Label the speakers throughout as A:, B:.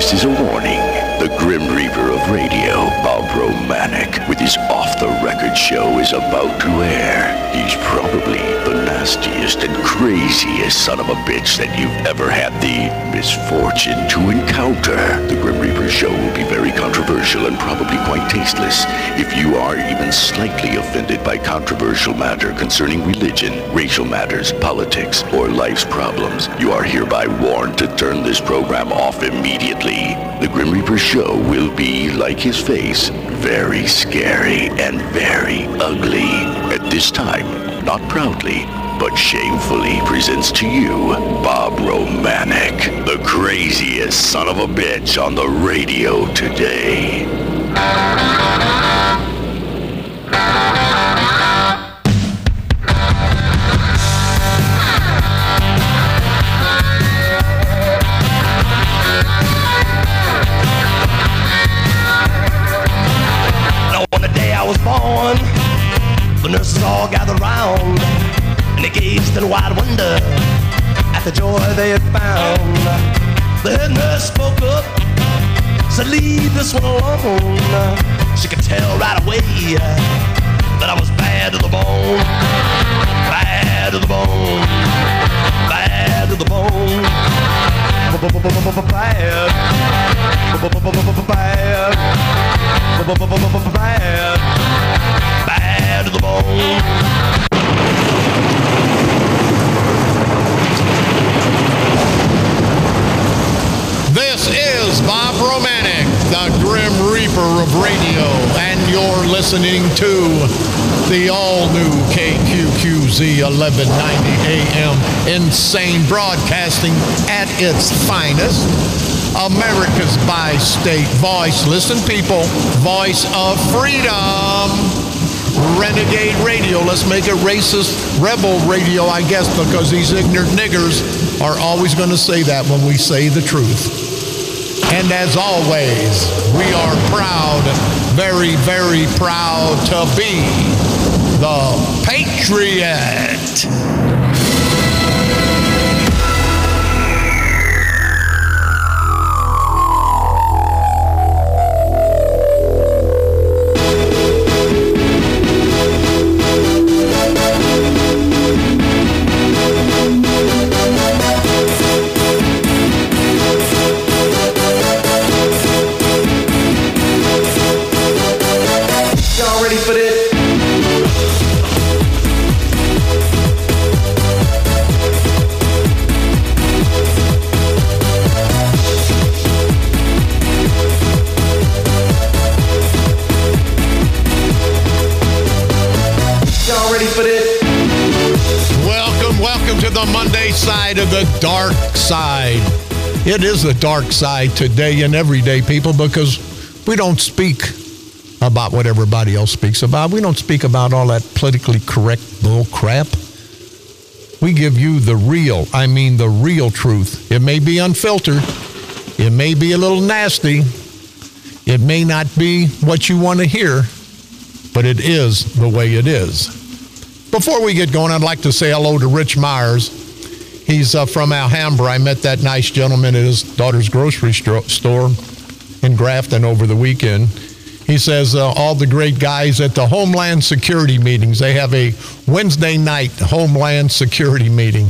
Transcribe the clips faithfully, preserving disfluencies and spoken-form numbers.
A: This is a warning. The Grim Reaper of radio, Bob Romanek, with his off-the-record show is about to air. He's probably the nastiest and craziest son of a bitch that you've ever had the misfortune to encounter. The Grim Reaper show will be very controversial and probably quite tasteless. If you are even slightly offended by controversial matter concerning religion, racial matters, politics, or life's problems, you are hereby warned to turn this program off immediately. The Grim Reaper show will be, like his face, very scary and very ugly. At this time, not proudly, but shamefully presents to you Bob Romanek, the craziest son of a bitch on the radio today.
B: On the day I was born, the nurses all gathered round, and they gazed in wide wonder at the joy they had found. The head nurse spoke up, said, "Leave this one alone." She could tell right away that I was bad to the bone, bad to the bone, bad to the bone, bad, bad, bad, bad to the bone.
C: This is Bob Romanek, the Grim Reaper of radio, and you're listening to the all-new K Q Q Z eleven ninety A M, insane broadcasting at its finest. America's bi-state voice. Listen, people, voice of freedom. Renegade radio. Let's make it racist rebel radio, I guess, because these ignorant niggers are always going to say that when we say the truth. And as always, we are proud, very, very proud to be the Patriot. Side of the dark side. It is the dark side today and every day, people, because we don't speak about what everybody else speaks about. We don't speak about all that politically correct bull crap. We give you the real, I mean the real truth. It may be unfiltered. It may be a little nasty. It may not be what you want to hear, but it is the way it is. Before we get going, I'd like to say hello to Rich Myers. He's uh, from Alhambra. I met that nice gentleman at his daughter's grocery st- store in Grafton over the weekend. He says uh, all the great guys at the Homeland Security meetings, they have a Wednesday night Homeland Security meeting.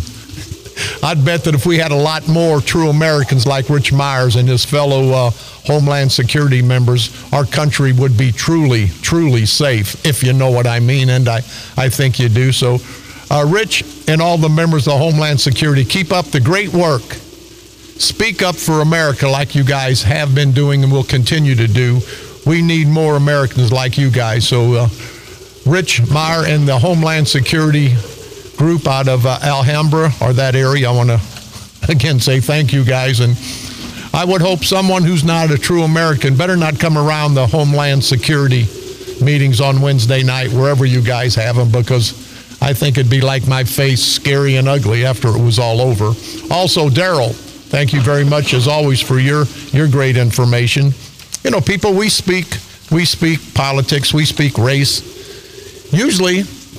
C: I'd bet that if we had a lot more true Americans like Rich Myers and his fellow uh, Homeland Security members, our country would be truly, truly safe, if you know what I mean, and I, I think you do. So, Uh, Rich and all the members of Homeland Security, keep up the great work. Speak up for America like you guys have been doing and will continue to do. We need more Americans like you guys. So uh, Rich Meyer and the Homeland Security group out of uh, Alhambra, or that area, I want to again say thank you guys. And I would hope someone who's not a true American better not come around the Homeland Security meetings on Wednesday night, wherever you guys have them, because I think it'd be like my face, scary and ugly, after it was all over. Also, Daryl, thank you very much, as always, for your, your great information. You know, people, we speak, we speak politics, we speak race. Usually,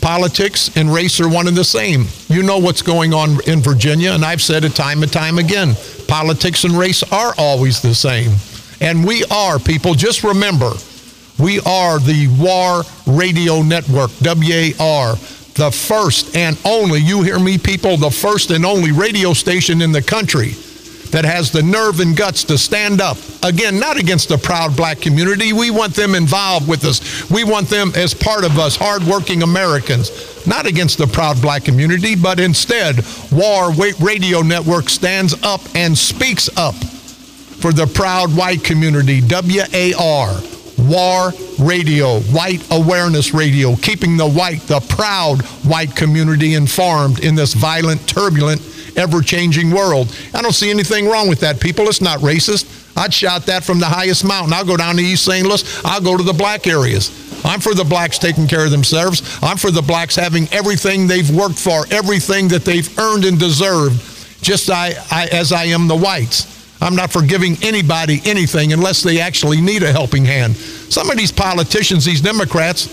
C: Politics and race are one and the same. You know what's going on in Virginia, and I've said it time and time again. Politics and race are always the same. And we are, people, just remember, we are the W A R Radio Network, W A R, the first and only, you hear me, people, the first and only radio station in the country that has the nerve and guts to stand up. Again, not against the proud black community. We want them involved with us. We want them as part of us, hardworking Americans. Not against the proud black community, but instead, W A R Radio Network stands up and speaks up for the proud white community. W A R, W A R Radio, White Awareness Radio, keeping the white, the proud white community informed in this violent, turbulent, ever-changing world. I don't see anything wrong with that, people. It's not racist. I'd shout that from the highest mountain. I'll go down to East Saint Louis. I'll go to the black areas. I'm for the blacks taking care of themselves. I'm for the blacks having everything they've worked for, everything that they've earned and deserved, just I, I, as I am the whites. I'm not for giving anybody anything unless they actually need a helping hand. Some of these politicians, these Democrats,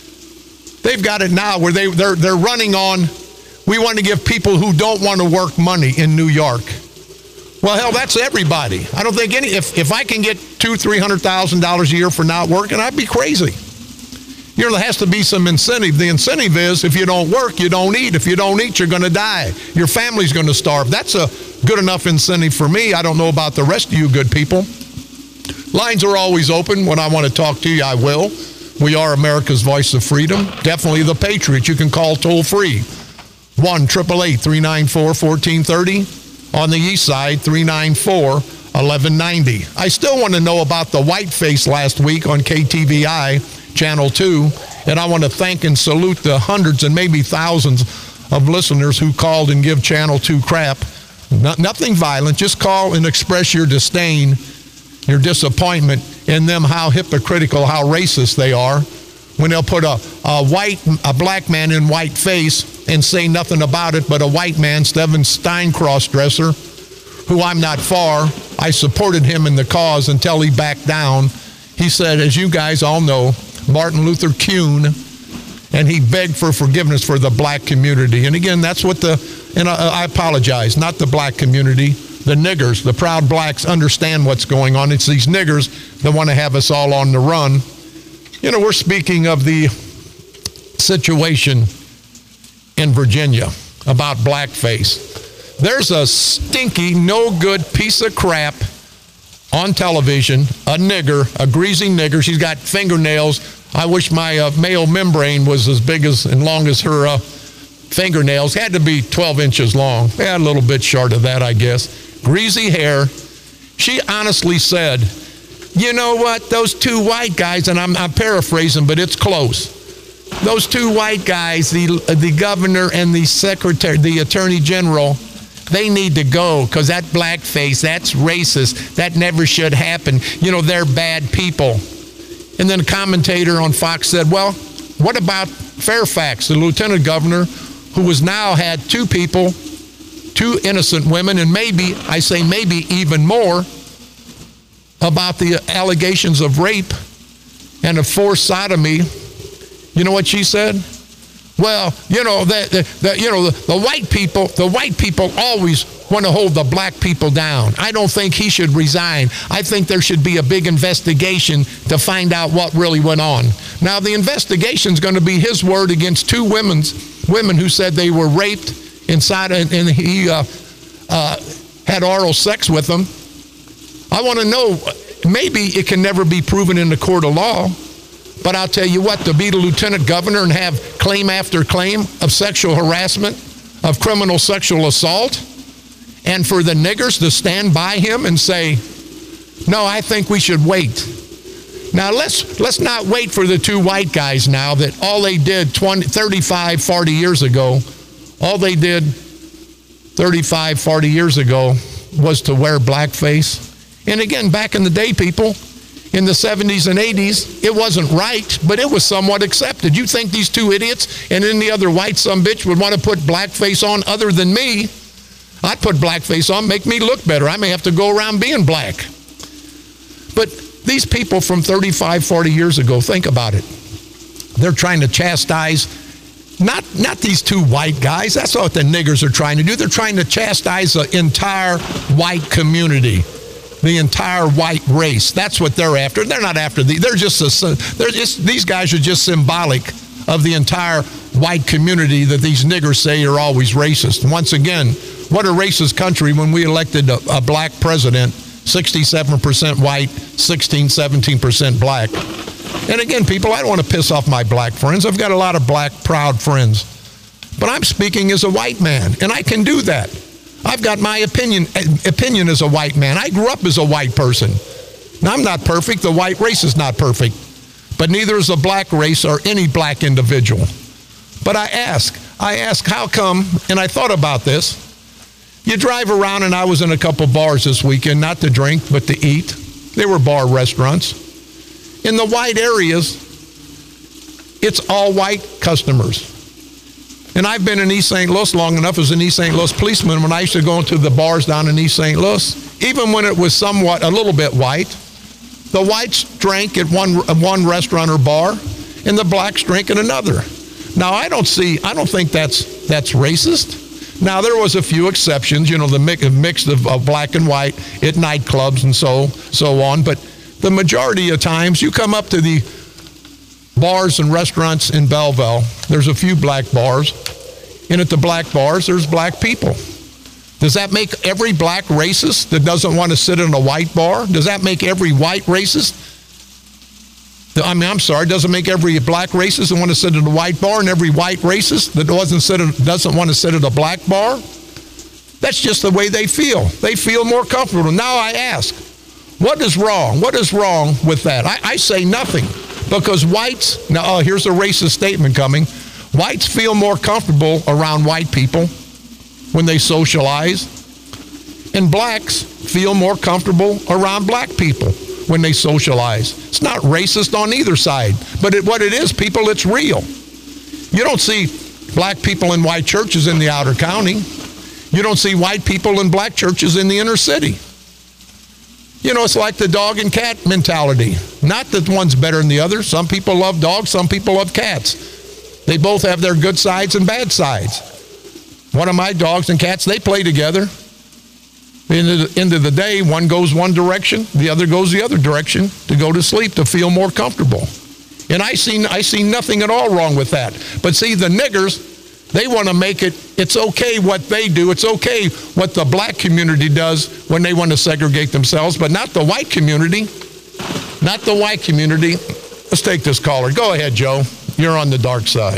C: they've got it now where they, they're, they're running on, we want to give people who don't want to work money in New York. Well, hell, that's everybody. I don't think any, if, if I can get two, three hundred thousand dollars a year for not working, I'd be crazy. You know, there has to be some incentive. The incentive is if you don't work, you don't eat. If you don't eat, you're going to die. Your family's going to starve. That's a good enough incentive for me. I don't know about the rest of you good people. Lines are always open. When I want to talk to you, I will. We are America's voice of freedom. Definitely the Patriot. You can call toll free. one eight eight eight, three nine four, one four three zero. On the east side, three nine four, one one nine zero. I still want to know about the whiteface last week on K T V I, Channel two. And I want to thank and salute the hundreds and maybe thousands of listeners who called and give Channel two crap. Not, nothing violent. Just call and express your disdain, your disappointment in them, how hypocritical, how racist they are. When they'll put a, a white, a black man in white face and say nothing about it, but a white man, Steven Stein crossdresser, who I'm not for. I supported him in the cause until he backed down. He said, as you guys all know, Martin Luther King, and he begged for forgiveness for the black community. And again, that's what the, and I, I apologize, not the black community, the niggers, the proud blacks understand what's going on. It's these niggers that want to have us all on the run. You know, we're speaking of the situation in Virginia about blackface. There's a stinky, no good piece of crap on television, a nigger, a greasy nigger. She's got fingernails. I wish my uh, male membrane was as big as and long as her uh, fingernails. Had to be twelve inches long. Yeah, a little bit short of that, I guess. Greasy hair. She honestly said, you know what, those two white guys, and I'm, I'm paraphrasing, but it's close. Those two white guys, the the governor and the secretary, the attorney general, they need to go because that blackface, that's racist. That never should happen. You know, they're bad people. And then a commentator on Fox said, well, what about Fairfax, the lieutenant governor, who has now had two people, two innocent women, and maybe, I say maybe even more, about the allegations of rape and of forced sodomy. You know what she said? Well, you know, the, the, the, you know, the, the white people, the white people always want to hold the black people down. I don't think he should resign. I think there should be a big investigation to find out what really went on. Now, the investigation is going to be his word against two women's, women who said they were raped inside, and he uh, uh, had oral sex with them. I want to know, maybe it can never be proven in the court of law, but I'll tell you what, to be the lieutenant governor and have claim after claim of sexual harassment, of criminal sexual assault, and for the niggers to stand by him and say, no, I think we should wait. Now, let's let's not wait for the two white guys now that all they did twenty, thirty-five, forty years ago, all they did thirty-five, forty years ago was to wear blackface. And again, back in the day, people, in the seventies and eighties, it wasn't right, but it was somewhat accepted. You think these two idiots and any other white sumbitch would want to put blackface on other than me? I'd put blackface on, make me look better. I may have to go around being black. But these people from thirty-five, forty years ago, think about it. They're trying to chastise, Not, not these two white guys. That's what the niggers are trying to do. They're trying to chastise the entire white community, the entire white race. That's what they're after. They're not after the. They're just a, they're just these guys are just symbolic of the entire white community that these niggers say are always racist. And once again, what a racist country when we elected a, a black president, sixty-seven percent white, sixteen, seventeen percent black. And again, people, I don't want to piss off my black friends. I've got a lot of black, proud friends. But I'm speaking as a white man, and I can do that. I've got my opinion opinion as a white man. I grew up as a white person. Now, I'm not perfect. The white race is not perfect. But neither is the black race or any black individual. But I ask, I ask, how come, and I thought about this, you drive around, and I was in a couple bars this weekend, not to drink, but to eat. They were bar restaurants. In the white areas, it's all white customers. And I've been in East Saint Louis long enough as an East Saint Louis policeman when I used to go into the bars down in East Saint Louis, even when it was somewhat, a little bit white, the whites drank at one, one restaurant or bar, and the blacks drank at another. Now, I don't see, I don't think that's that's racist. Now, there was a few exceptions, you know, the mix, mix of, of black and white at nightclubs and so, so on, but the majority of times, you come up to the bars and restaurants in Belleville, there's a few black bars, and at the black bars, there's black people. Does that make every black racist that doesn't want to sit in a white bar? Does that make every white racist? I mean, I'm sorry, does it make every black racist that want to sit in a white bar and every white racist that doesn't, sit in, doesn't want to sit at a black bar? That's just the way they feel. They feel more comfortable. Now I ask, what is wrong? What is wrong with that? I, I say nothing, because whites, now oh, here's a racist statement coming, whites feel more comfortable around white people when they socialize, and blacks feel more comfortable around black people when they socialize. It's not racist on either side, but it, what it is, people, it's real. You don't see black people in white churches in the outer county. You don't see white people in black churches in the inner city. You know, it's like the dog and cat mentality. Not that one's better than the other. Some people love dogs, some people love cats. They both have their good sides and bad sides. One of my dogs and cats, they play together. At the end of the day, one goes one direction, the other goes the other direction to go to sleep, to feel more comfortable. And I see, I see nothing at all wrong with that. But see, the niggers, they want to make it, it's okay what they do. It's okay what the black community does when they want to segregate themselves, but not the white community. Not the white community. Let's take this caller. Go ahead, Joe. You're on the dark side.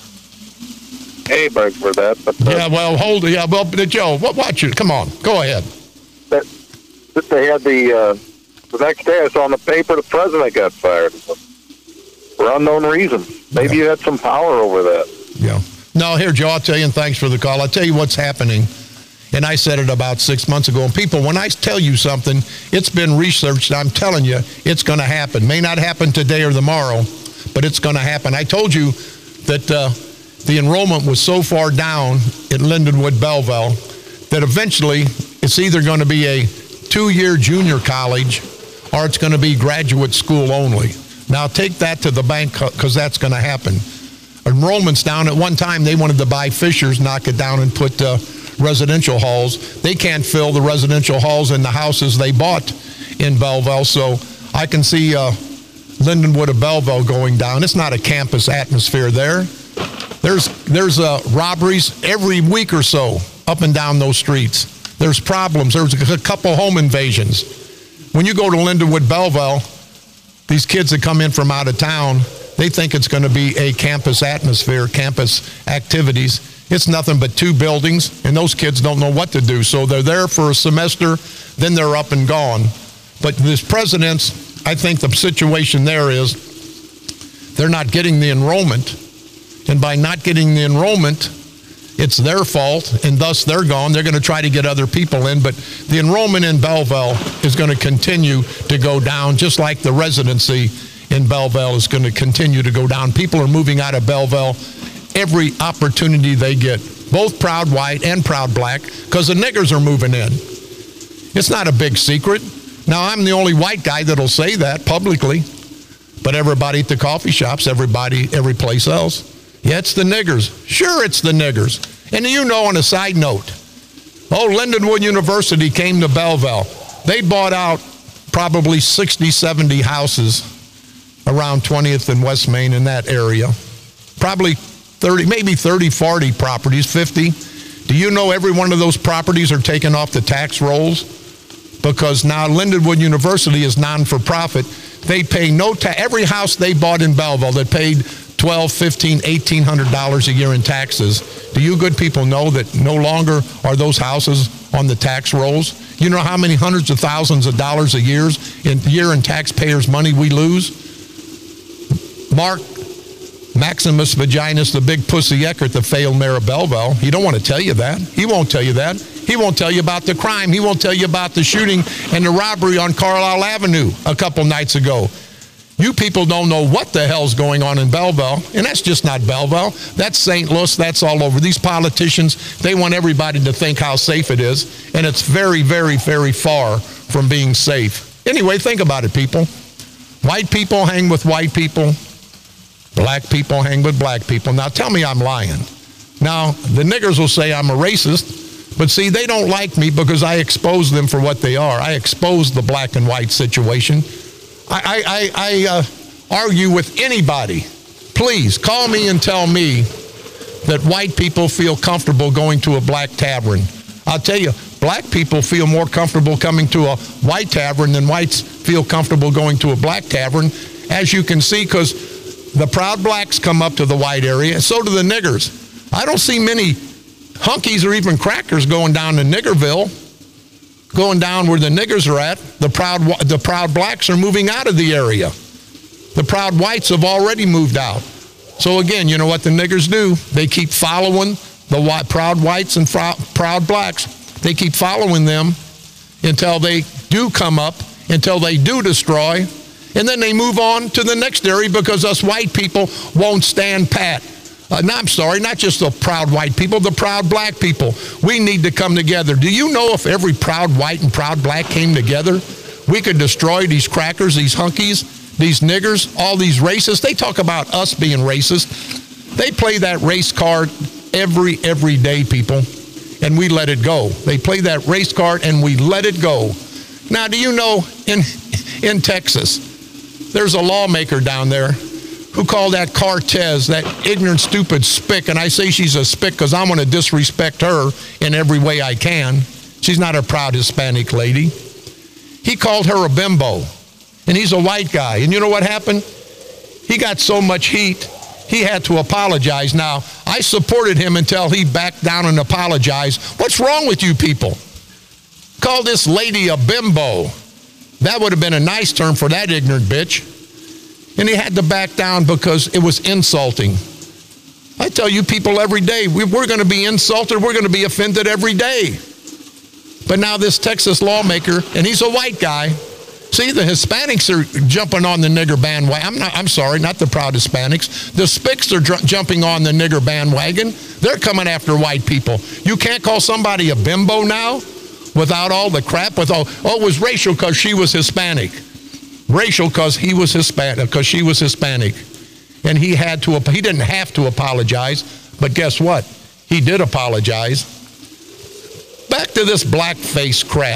D: Hey, Berg, for that. But, uh,
C: yeah, well, hold it. Yeah, well, Joe, watch it. Come on. Go ahead.
D: That, that they had the, uh, the next day I saw in the paper the president got fired for unknown reasons. Maybe yeah. you had some power over that.
C: Yeah. No, here, Joe, I'll tell you, and thanks for the call. I'll tell you what's happening. And I said it about six months ago. And people, when I tell you something, it's been researched. I'm telling you, it's going to happen. May not happen today or tomorrow, but it's going to happen. I told you that uh, the enrollment was so far down at Lindenwood Belleville that eventually it's either going to be a two-year junior college or it's going to be graduate school only. Now, take that to the bank, because that's going to happen. Enrollment's down. At one time, they wanted to buy Fishers, knock it down, and put uh, residential halls. They can't fill the residential halls in the houses they bought in Belleville, so I can see uh, Lindenwood of Belleville going down. It's not a campus atmosphere there. There's there's uh, robberies every week or so up and down those streets. There's problems. There's a couple home invasions. When you go to Lindenwood Belleville, these kids that come in from out of town, they think it's going to be a campus atmosphere, campus activities. It's nothing but two buildings, and those kids don't know what to do. So they're there for a semester, then they're up and gone. But this president's, I think the situation there is they're not getting the enrollment. And by not getting the enrollment, it's their fault, and thus they're gone. They're going to try to get other people in, but the enrollment in Belleville is going to continue to go down, just like the residency in Belleville is going to continue to go down. People are moving out of Belleville every opportunity they get, both proud white and proud black, because the niggers are moving in. It's not a big secret. Now, I'm the only white guy that'll say that publicly, but everybody at the coffee shops, everybody, every place else, Yeah, it's the niggers. Sure, it's the niggers. And you know, on a side note, oh, Lindenwood University came to Belleville. They bought out probably sixty, seventy houses around twentieth and West Main in that area. Probably thirty, maybe thirty, forty properties, fifty. Do you know every one of those properties are taken off the tax rolls? Because now Lindenwood University is non-for-profit. They pay no tax. Every house they bought in Belleville that paid twelve, fifteen, eighteen hundred dollars a year in taxes. Do you good people know that no longer are those houses on the tax rolls? You know how many hundreds of thousands of dollars a year in year in taxpayers' money we lose? Mark Maximus Vaginas, the big pussy Eckert, the failed mayor of Belleville. He don't want to tell you that. He won't tell you that. He won't tell you about the crime. He won't tell you about the shooting and the robbery on Carlisle Avenue a couple nights ago. You people don't know what the hell's going on in Belleville, and that's just not Belleville. That's Saint Louis. That's all over. These politicians, they want everybody to think how safe it is, and it's very, very, very far from being safe. Anyway, think about it, people. White people hang with white people. Black people hang with black people. Now, tell me I'm lying. Now, the niggers will say I'm a racist, but see, they don't like me because I expose them for what they are. I expose the black and white situation. I, I, I uh, argue with anybody. Please, call me and tell me that white people feel comfortable going to a black tavern. I'll tell you, black people feel more comfortable coming to a white tavern than whites feel comfortable going to a black tavern, as you can see, because the proud blacks come up to the white area, and so do the niggers. I don't see many hunkies or even crackers going down to Niggerville, going down where the niggers are at. The proud, the proud blacks are moving out of the area. The proud whites have already moved out. So again, you know what the niggers do? They keep following the white, proud whites and fr- proud blacks. They keep following them until they do come up, until they do destroy. And then they move on to the next area because us white people won't stand pat. Uh, no, I'm sorry, not just the proud white people, the proud black people. We need to come together. Do you know if every proud white and proud black came together, we could destroy these crackers, these hunkies, these niggers, all these racists? They talk about us being racist. They play that race card every, every day, people, and we let it go. They play that race card and we let it go. Now, do you know in in Texas, there's a lawmaker down there who called that Cortez, that ignorant, stupid spick, and I say she's a spick because I'm going to disrespect her in every way I can. She's not a proud Hispanic lady. He called her a bimbo, and he's a white guy. And you know what happened? He got so much heat, he had to apologize. Now, I supported him until he backed down and apologized. What's wrong with you people? Call this lady a bimbo. That would have been a nice term for that ignorant bitch. And he had to back down because it was insulting. I tell you people every day, we, we're going to be insulted, we're going to be offended every day. But now this Texas lawmaker, and he's a white guy. See, the Hispanics are jumping on the nigger bandwagon. I'm not, I'm sorry, not the proud Hispanics. The spicks are dr- jumping on the nigger bandwagon. They're coming after white people. You can't call somebody a bimbo now without all the crap with all, oh, it was racial because she was Hispanic. Racial because he was Hispanic, because she was Hispanic. And he had to, he didn't have to apologize, but guess what? He did apologize. Back to this blackface crap.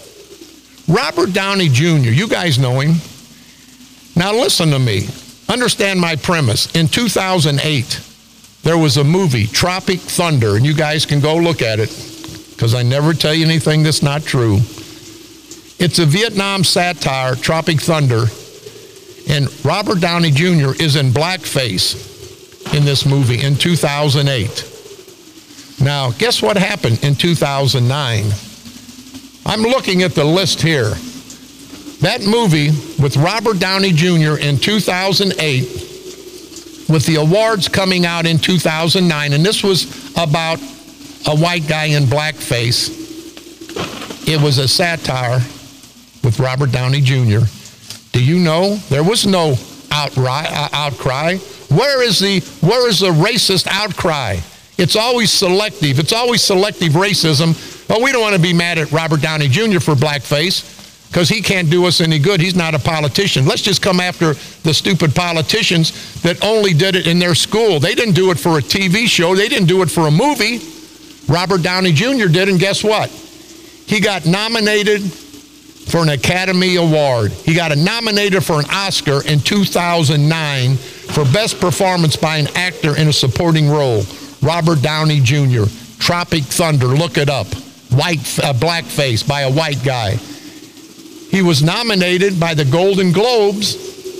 C: Robert Downey Junior, you guys know him. Now listen to me. Understand my premise. In two thousand eight, there was a movie, Tropic Thunder, and you guys can go look at it, because I never tell you anything that's not true. It's a Vietnam satire, Tropic Thunder, and Robert Downey Junior is in blackface in this movie in two thousand eight. Now, guess what happened in two thousand nine? I'm looking at the list here. That movie with Robert Downey Junior in two thousand eight, with the awards coming out in two thousand nine, and this was about a white guy in blackface. It was a satire with Robert Downey Junior Do you know there was no outcry? Uh, outcry? Where is the where is the racist outcry? It's always selective. It's always selective racism. Well, we don't want to be mad at Robert Downey Junior for blackface. because he can't do us any good. He's not a politician. Let's just come after the stupid politicians that only did it in their school. They didn't do it for a T V show. They didn't do it for a movie. Robert Downey Junior did, and guess what? He got nominated for an Academy Award. He got nominated for an Oscar in two thousand nine for Best Performance by an Actor in a Supporting Role. Robert Downey Junior Tropic Thunder, look it up. White, uh, blackface by a white guy. He was nominated by the Golden Globes.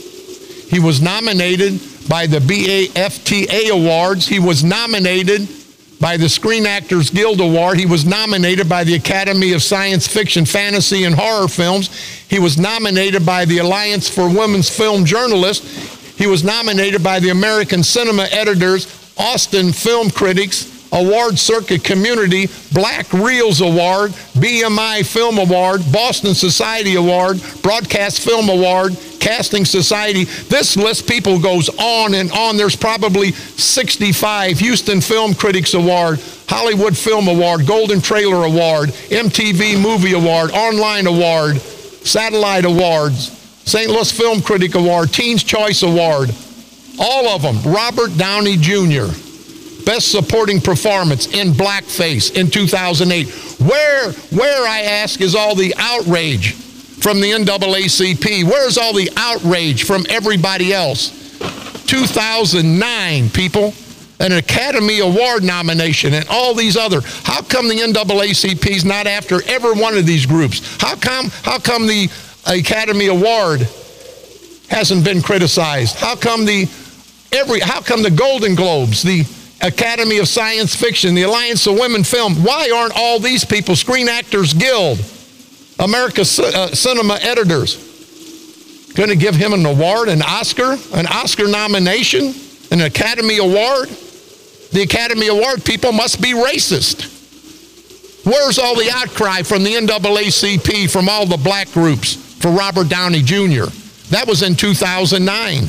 C: He was nominated by the B A F T A Awards. He was nominated by the Screen Actors Guild Award. He was nominated by the Academy of Science Fiction, Fantasy, and Horror Films. He was nominated by the Alliance for Women's Film Journalists. He was nominated by the American Cinema Editors, Austin Film Critics Award Circuit Community, Black Reels Award, B M I Film Award, Boston Society Award, Broadcast Film Award, Casting Society. This list, people, goes on and on. There's probably sixty-five. Houston Film Critics Award, Hollywood Film Award, Golden Trailer Award, M T V Movie Award, Online Award, Satellite Awards, Saint Louis Film Critic Award, Teen's Choice Award. All of them. Robert Downey Junior Best Supporting Performance in Blackface in two thousand eight. Where, where, I ask, is all the outrage from the N double A C P? Where's all the outrage from everybody else? two thousand nine, people, an Academy Award nomination and all these other. How come the N double A C P is not after every one of these groups? How come, how come the Academy Award hasn't been criticized? How come the every? How come the Golden Globes, the Academy of Science Fiction, the Alliance of Women Film, why aren't all these people, Screen Actors Guild, America uh, Cinema Editors, going to give him an award, an Oscar, an Oscar nomination, an Academy Award? The Academy Award people must be racist. Where's all the outcry from the N double A C P, from all the black groups for Robert Downey Junior? That was in two thousand nine.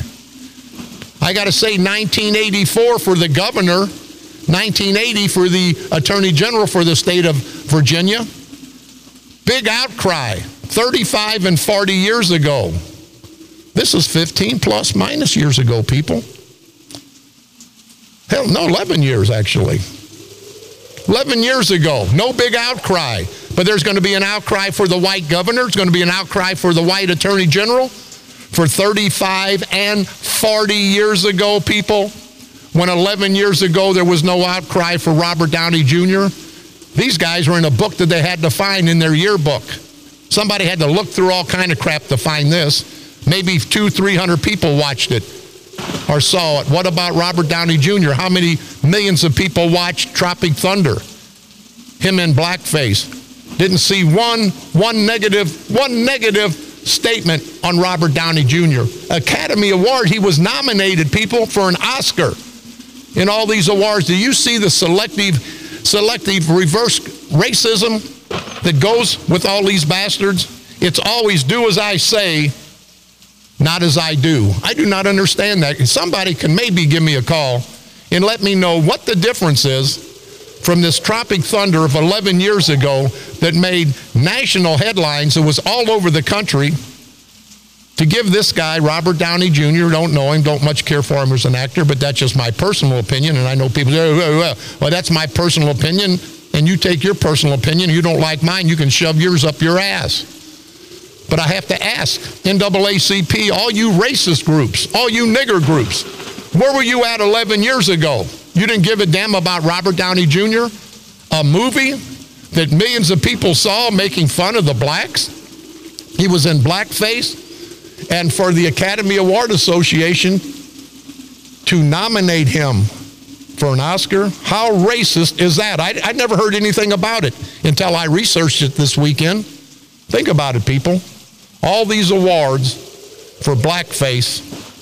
C: I got to say, nineteen eighty-four for the governor, nineteen eighty for the attorney general for the state of Virginia. Big outcry, thirty-five and forty years ago. This is fifteen plus minus years ago, people. Hell, no, eleven years actually. eleven years ago, no big outcry. But there's going to be an outcry for the white governor. There's going to be an outcry for the white attorney general. For thirty-five and forty years ago, people, when eleven years ago there was no outcry for Robert Downey Junior, these guys were in a book that they had to find in their yearbook. Somebody had to look through all kind of crap to find this. Maybe two, three hundred people watched it or saw it. What about Robert Downey Junior? How many millions of people watched Tropic Thunder? Him in blackface. Didn't see one, one negative, one negative statement on Robert Downey Junior Academy Award, he was nominated, people, for an Oscar in all these awards. Do you see the selective, selective reverse racism that goes with all these bastards? It's always do as I say, not as I do. I do not understand that. Somebody can maybe give me a call and let me know what the difference is from this Tropic Thunder of eleven years ago that made national headlines. It was all over the country. To give this guy, Robert Downey Junior, don't know him, don't much care for him as an actor, but that's just my personal opinion, and I know people say, well, well, that's my personal opinion, and you take your personal opinion, you don't like mine, you can shove yours up your ass. But I have to ask, N double A C P, all you racist groups, all you nigger groups, where were you at eleven years ago? You didn't give a damn about Robert Downey Junior? A movie that millions of people saw making fun of the blacks? He was in blackface. And for the Academy Award Association to nominate him for an Oscar, how racist is that? I, I never heard anything about it until I researched it this weekend. Think about it, people. All these awards for blackface,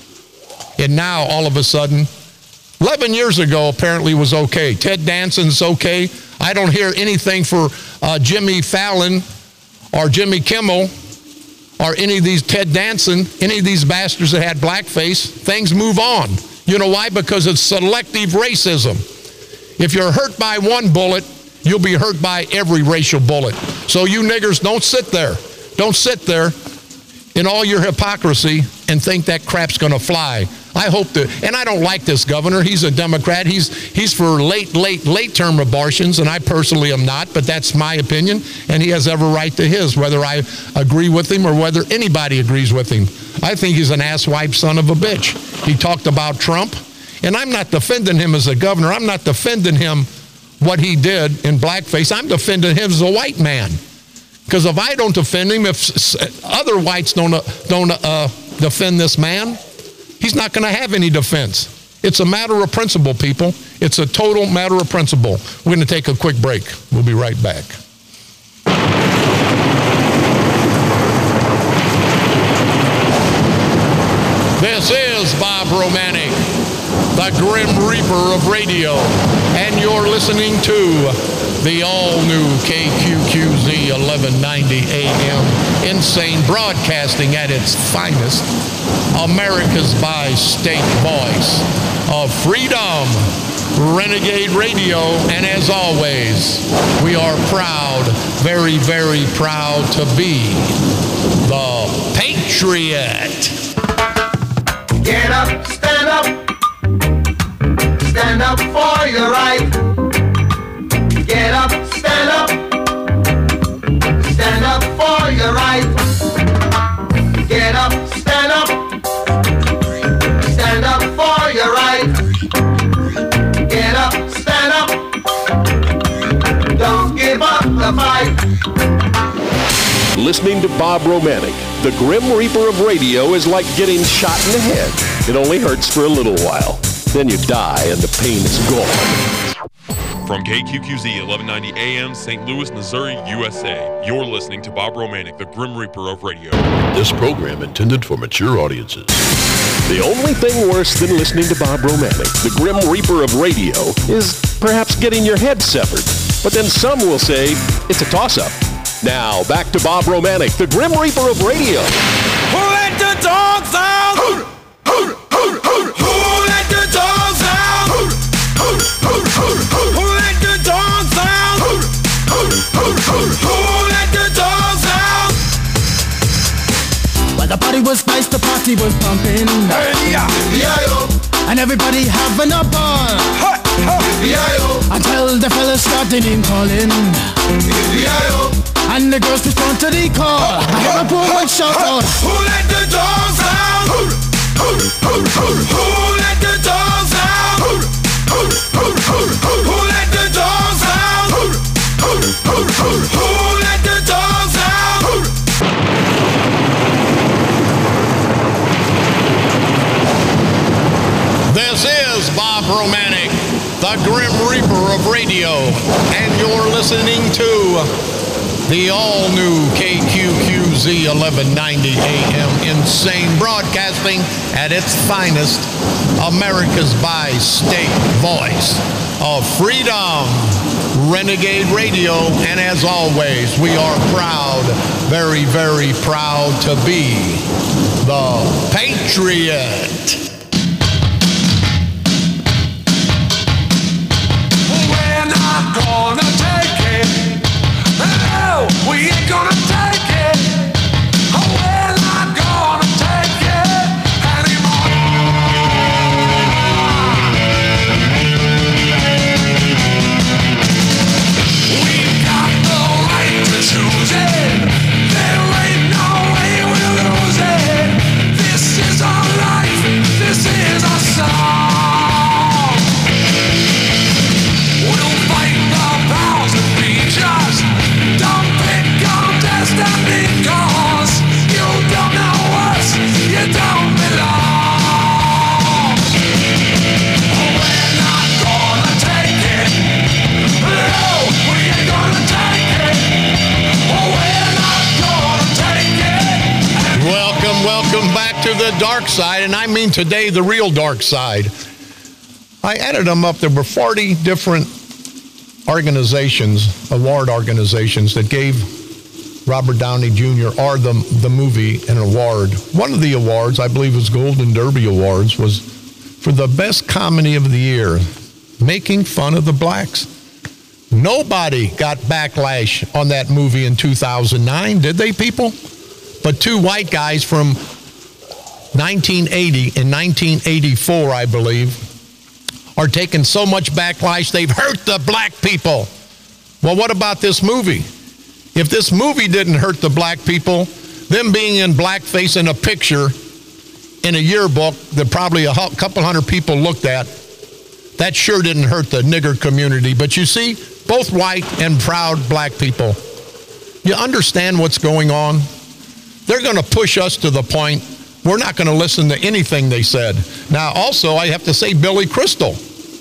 C: and now all of a sudden, eleven years ago apparently was okay. Ted Danson's okay. I don't hear anything for uh, Jimmy Fallon or Jimmy Kimmel or any of these Ted Danson, any of these bastards that had blackface. Things move on. You know why? Because it's selective racism. If you're hurt by one bullet, you'll be hurt by every racial bullet. So you niggers, don't sit there. Don't sit there in all your hypocrisy and think that crap's going to fly. I hope that, and I don't like this governor. He's a Democrat. He's he's for late, late, late-term abortions, and I personally am not, but that's my opinion, and he has every right to his, whether I agree with him or whether anybody agrees with him. I think he's an asswipe son of a bitch. He talked about Trump, and I'm not defending him as a governor. I'm not defending him what he did in blackface. I'm defending him as a white man. Because if I don't defend him, if other whites don't, don't uh, defend this man, he's not going to have any defense. It's a matter of principle, people. It's a total matter of principle. We're going to take a quick break. We'll be right back. This is Bob Romanek, the Grim Reaper of radio, and you're listening to the all-new K Q Q Z eleven ninety A M, insane broadcasting at its finest, America's by-state voice of freedom, Renegade Radio, and as always, we are proud, very, very proud to be the Patriot.
E: Get up, stand up, stand up for your right. Get up, stand up, stand up for your right. Get up, stand up, stand up for your right. Get up, stand up, don't give up the fight.
F: Listening to Bob Romanek, the Grim Reaper of radio, is like getting shot in the head. It only hurts for a little while. Then you die and the pain is gone.
G: From K Q Q Z eleven ninety A M, Saint Louis, Missouri, U S A, you're listening to Bob Romanek, the Grim Reaper of radio.
A: This program intended for mature audiences.
F: The only thing worse than listening to Bob Romanek, the Grim Reaper of radio, is perhaps getting your head severed. But then some will say it's a toss-up. Now, back to Bob Romanek, the Grim Reaper of radio.
E: Who let the dogs out? Who, who, who, who, who let the dogs out? Who, who, who, who, who let the dogs out? Who, who, who, who, who let the dogs out?
H: Well, the party was nice, the party was pumping.
E: Hey, yeah, yeah,
H: and everybody having a ball.
E: ha, ha, yeah,
H: until the fellas started name calling.
E: yeah,
H: And the girls respond to the call. I hear a poor one shout out.
E: Who let the dogs out? Who, who, who, who, who let the dogs out? Who, who, who, who, who let the dogs out? Who, who, who, who, who let the dogs out?
C: This is Bob Romanek, the Grim Reaper of radio, and you're listening to the all-new K Q Q Z eleven ninety A M, insane broadcasting at its finest, America's by-state voice of freedom, Renegade Radio, and as always, we are proud, very, very proud to be the Patriot.
E: We're not gonna take it. No, we ain't gonna take it. Oh, we're not gonna take it anymore. We've got the right to choose it. There ain't no way we'll lose it. This is our life. This is our song. We'll fight the powers that reach us. Don't pick on destiny, cause you don't know us, you don't belong. We're not gonna take it. No, we ain't gonna take it. We're not gonna take it.
C: Welcome, welcome back to the dark side, and I mean today the real dark side. I added them up. There were forty different organizations, award organizations, that gave Robert Downey Junior or the, the movie an award. One of the awards, I believe it was Golden Derby Awards, was for the best comedy of the year, making fun of the blacks. Nobody got backlash on that movie in two thousand nine, did they, people? But two white guys from nineteen eighty and nineteen eighty-four, I believe, are taking so much backlash, they've hurt the black people. Well, what about this movie? If this movie didn't hurt the black people, them being in blackface in a picture in a yearbook that probably a couple hundred people looked at, that sure didn't hurt the nigger community. But you see, both white and proud black people, you understand what's going on? They're going to push us to the point we're not going to listen to anything they said. Now, also, I have to say Billy Crystal.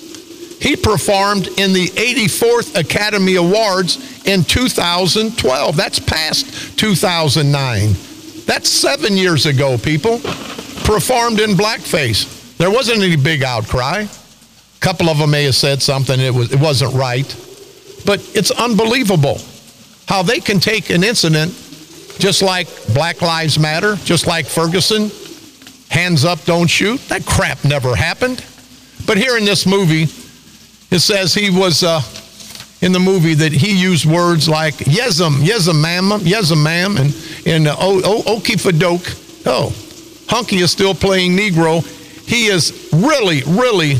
C: He performed in the eighty-fourth Academy Awards in two thousand twelve. That's past two thousand nine. That's seven years ago, people. Performed in blackface. There wasn't any big outcry. A couple of them may have said something, it was it wasn't right. But it's unbelievable how they can take an incident just like Black Lives Matter, just like Ferguson, hands up, don't shoot. That crap never happened. But here in this movie, it says he was, uh, in the movie, that he used words like yes'm, yes'm, ma'am, yes'm, ma'am, and, and uh, oh, oh, okie fadoke. Oh, Hunky is still playing Negro. He is really, really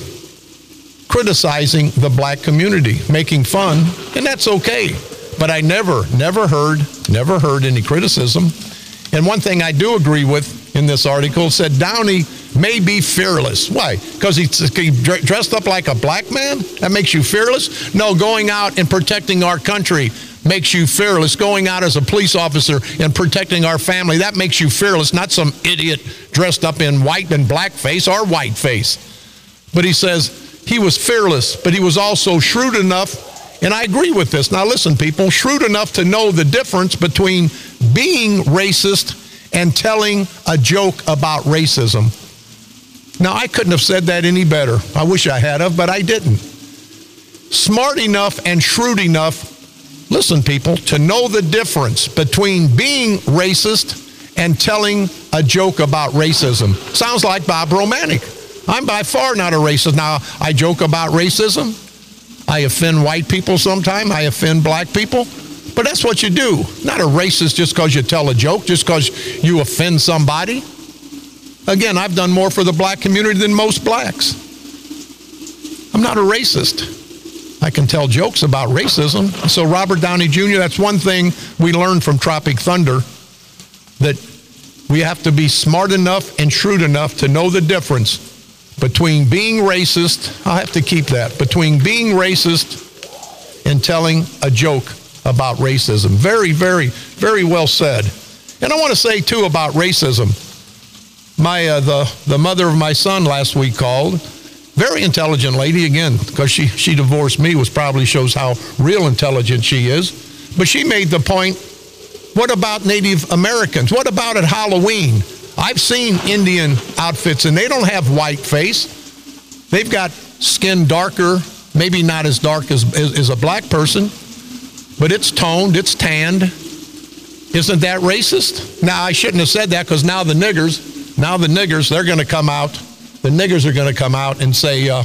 C: criticizing the black community, making fun, and that's okay. But I never, never heard, never heard any criticism. And one thing I do agree with in this article said Downey may be fearless. Why? Because he, he dressed up like a black man? That makes you fearless? No, going out and protecting our country makes you fearless. Going out as a police officer and protecting our family, that makes you fearless, not some idiot dressed up in white and black face or white face. But he says he was fearless, but he was also shrewd enough. And I agree with this. Now listen, people, shrewd enough to know the difference between being racist and telling a joke about racism. Now, I couldn't have said that any better. I wish I had have, but I didn't. Smart enough and shrewd enough, listen, people, to know the difference between being racist and telling a joke about racism. Sounds like Bob Romanek. I'm by far not a racist. Now, I joke about racism. I offend white people sometimes. I offend black people. But that's what you do. Not a racist just because you tell a joke, just because you offend somebody. Again, I've done more for the black community than most blacks. I'm not a racist. I can tell jokes about racism. So Robert Downey Junior, that's one thing we learned from Tropic Thunder, that we have to be smart enough and shrewd enough to know the difference between being racist, I'll have to keep that, between being racist and telling a joke about racism. Very, very, very well said. And I want to say, too, about racism. My uh, the, the mother of my son last week called. Very intelligent lady, again, because she, she divorced me, which probably shows how real intelligent she is. But she made the point, what about Native Americans? What about at Halloween? I've seen Indian outfits, and they don't have white face. They've got skin darker, maybe not as dark as, as, as a black person, but it's toned, it's tanned. Isn't that racist? Now, I shouldn't have said that, because now the niggers, now the niggers, they're going to come out. The niggers are going to come out and say, uh,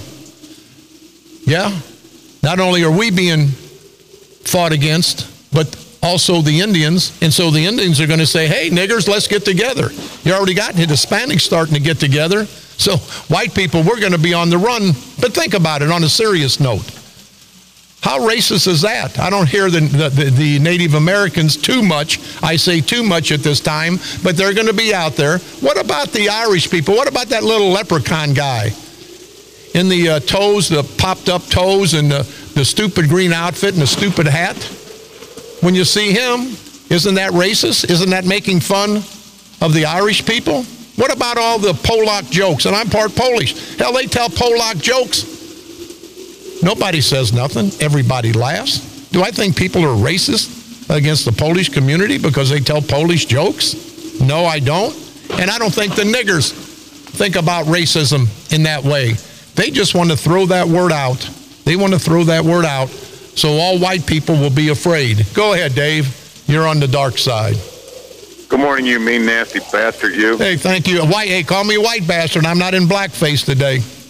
C: yeah, not only are we being fought against, but also the Indians. And so the Indians are going to say, hey, niggers, let's get together. You already got the Hispanics starting to get together. So white people, we're going to be on the run. But think about it on a serious note. How racist is that? I don't hear the, the, the Native Americans too much. I say too much at this time, but they're going to be out there. What about the Irish people? What about that little leprechaun guy in the uh, toes, the popped up toes, and the, the stupid green outfit and the stupid hat? When you see him, isn't that racist? Isn't that making fun of the Irish people? What about all the Polak jokes? And I'm part Polish. Hell, they tell Polak jokes. Nobody says nothing. Everybody laughs. Do I think people are racist against the Polish community because they tell Polish jokes? No, I don't. And I don't think the niggers think about racism in that way. They just want to throw that word out. They want to throw that word out so all white people will be afraid. Go ahead, Dave. You're on the dark side.
D: Good morning, you mean nasty bastard, you.
C: Hey, thank you. White, hey, call me a white bastard. I'm not in blackface today.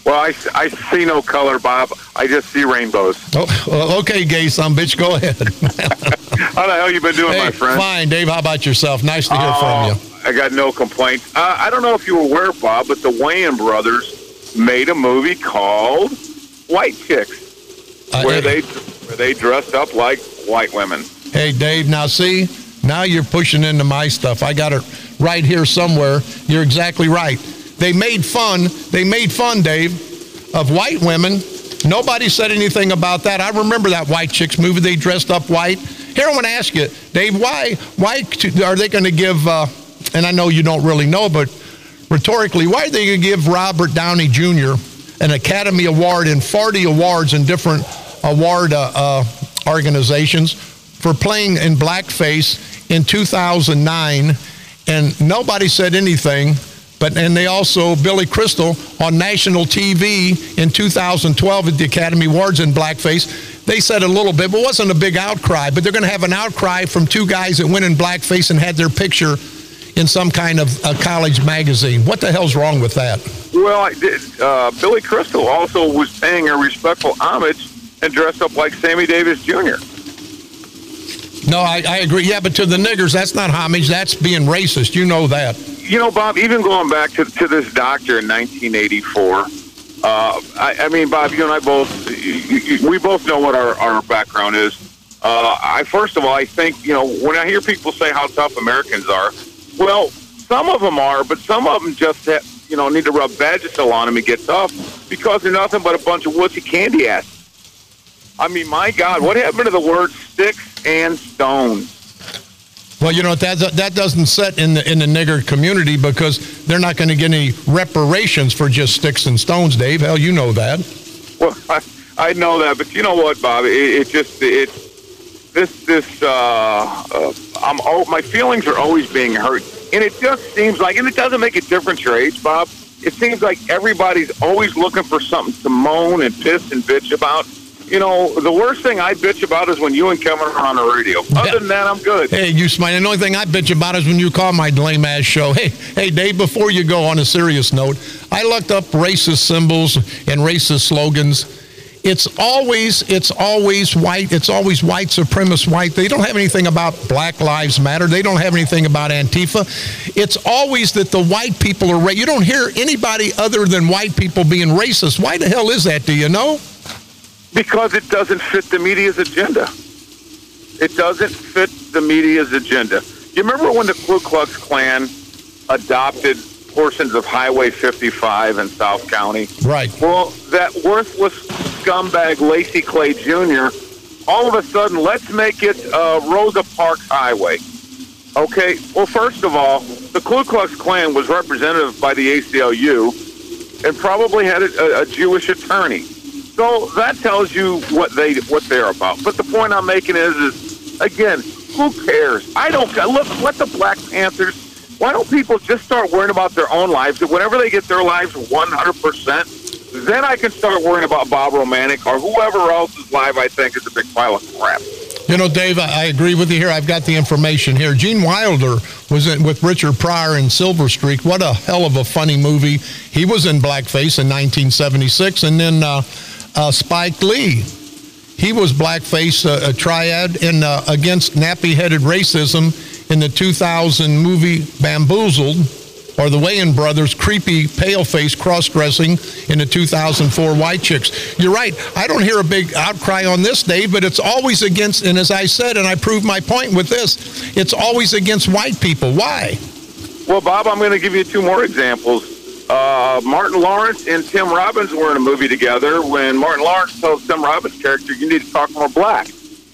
D: Well, I, I see no color, Bob. I just see rainbows.
C: Oh, well, okay, gay son bitch, go ahead.
D: How the hell you been doing,
C: hey,
D: my friend?
C: Fine, Dave. How about yourself? Nice to hear
D: uh,
C: from you.
D: I got no complaints. Uh, I don't know if you were aware, Bob, but the Wayans brothers made a movie called White Chicks,
C: Uh,
D: where
C: hey.
D: they where they dressed up like white women.
C: Hey, Dave, now see, now you're pushing into my stuff. I got it right here somewhere. You're exactly right. They made fun, they made fun, Dave, of white women. Nobody said anything about that. I remember that White Chicks movie. They dressed up white. Here, I want to ask you, Dave, why why are they going to give, uh, and I know you don't really know, but rhetorically, why are they going to give Robert Downey Junior an Academy Award and forty awards in different award uh, uh, organizations for playing in blackface in two thousand nine, and nobody said anything? But, and they also, Billy Crystal, on national T V in two thousand twelve at the Academy Awards in blackface, they said a little bit, but it wasn't a big outcry. But they're going to have an outcry from two guys that went in blackface and had their picture in some kind of a college magazine. What the hell's wrong with that?
D: Well, I did. Uh, Billy Crystal also was paying a respectful homage and dressed up like Sammy Davis Junior
C: No, I, I agree. Yeah, but to the niggers, that's not homage. That's being racist. You know that.
D: You know, Bob, even going back to, to this doctor in nineteen eighty-four, uh, I, I mean, Bob, you and I both, you, you, we both know what our, our background is. Uh, I First of all, I think, you know, when I hear people say how tough Americans are, well, some of them are, but some of them just, have, you know, need to rub Vagisil on them and get tough because they're nothing but a bunch of wussy candy asses. I mean, my God, what happened to the word sticks and stones?
C: Well, you know, that that doesn't set in the in the nigger community because they're not going to get any reparations for just sticks and stones, Dave. Hell, you know that.
D: Well, I, I know that, but you know what, Bob? It, it just it this this uh, uh, I'm oh, my feelings are always being hurt, and it just seems like, and it doesn't make a difference your age, Bob. It seems like everybody's always looking for something to moan and piss and bitch about. You know, the worst thing I bitch about is when you and Kevin are on the radio. Other
C: Yeah.
D: than that, I'm good.
C: Hey, you smile. The only thing I bitch about is when you call my lame-ass show. Hey, hey, Dave, before you go, on a serious note, I looked up racist symbols and racist slogans. It's always, it's always white. It's always white supremacist white. They don't have anything about Black Lives Matter. They don't have anything about Antifa. It's always that the white people are, ra- you don't hear anybody other than white people being racist. Why the hell is that, do you know?
D: Because it doesn't fit the media's agenda. It doesn't fit the media's agenda. You remember when the Ku Klux Klan adopted portions of Highway fifty-five in South County?
C: Right.
D: Well, that worthless scumbag Lacey Clay Junior, all of a sudden, let's make it uh, Rosa Parks Highway. Okay? Well, first of all, the Ku Klux Klan was represented by the A C L U and probably had a, a Jewish attorney. So that tells you what they what they're about. But the point I'm making is, is again, who cares? I don't look. Let the Black Panthers. Why don't people just start worrying about their own lives? And whenever they get their lives one hundred percent, then I can start worrying about Bob Romanek or whoever else's life I think is a big pile of crap.
C: You know, Dave, I, I agree with you here. I've got the information here. Gene Wilder was in with Richard Pryor in Silver Streak. What a hell of a funny movie. He was in blackface in nineteen seventy-six, and then. Uh, Uh, Spike Lee, he was blackface, uh, a triad in uh, against nappy-headed racism in the two thousand movie Bamboozled, or the Wayans brothers' creepy pale-face cross-dressing in the two thousand four White Chicks. You're right. I don't hear a big outcry on this, Dave, but it's always against, and as I said, and I proved my point with this, it's always against white people. Why?
D: Well, Bob, I'm going to give you two more examples. Uh, Martin Lawrence and Tim Robbins were in a movie together when Martin Lawrence tells Tim Robbins' character, you need to talk more black.